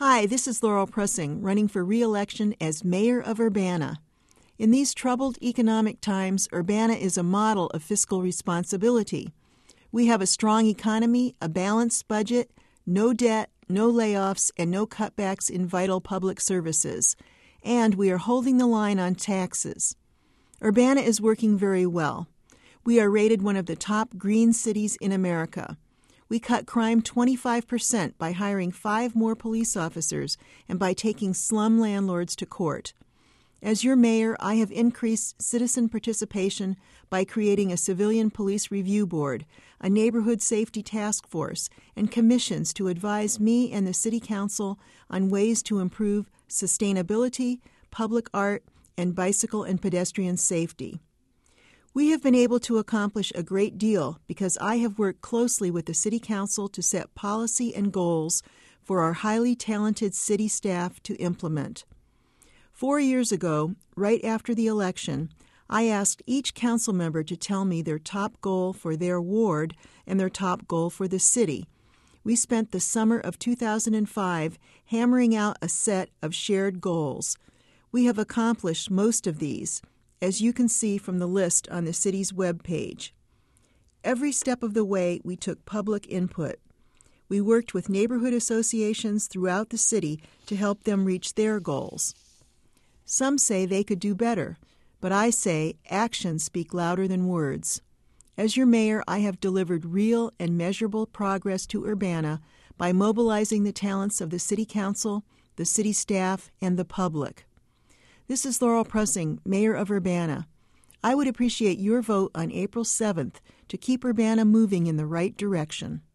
Hi, this is Laurel Pressing, running for re-election as Mayor of Urbana. In these troubled economic times, Urbana is a model of fiscal responsibility. We have a strong economy, a balanced budget, no debt, no layoffs, and no cutbacks in vital public services. And we are holding the line on taxes. Urbana is working very well. We are rated one of the top green cities in America. We cut crime 25% by hiring 5 more police officers and by taking slum landlords to court. As your mayor, I have increased citizen participation by creating a civilian police review board, a neighborhood safety task force, and commissions to advise me and the city council on ways to improve sustainability, public art, and bicycle and pedestrian safety. We have been able to accomplish a great deal because I have worked closely with the City Council to set policy and goals for our highly talented city staff to implement. 4 years ago, right after the election, I asked each council member to tell me their top goal for their ward and their top goal for the city. We spent the summer of 2005 hammering out a set of shared goals. We have accomplished most of these, as you can see from the list on the city's webpage. Every step of the way, we took public input. We worked with neighborhood associations throughout the city to help them reach their goals. Some say they could do better, but I say actions speak louder than words. As your mayor, I have delivered real and measurable progress to Urbana by mobilizing the talents of the city council, the city staff, and the public. This is Laurel Pressing, Mayor of Urbana. I would appreciate your vote on April 7th to keep Urbana moving in the right direction.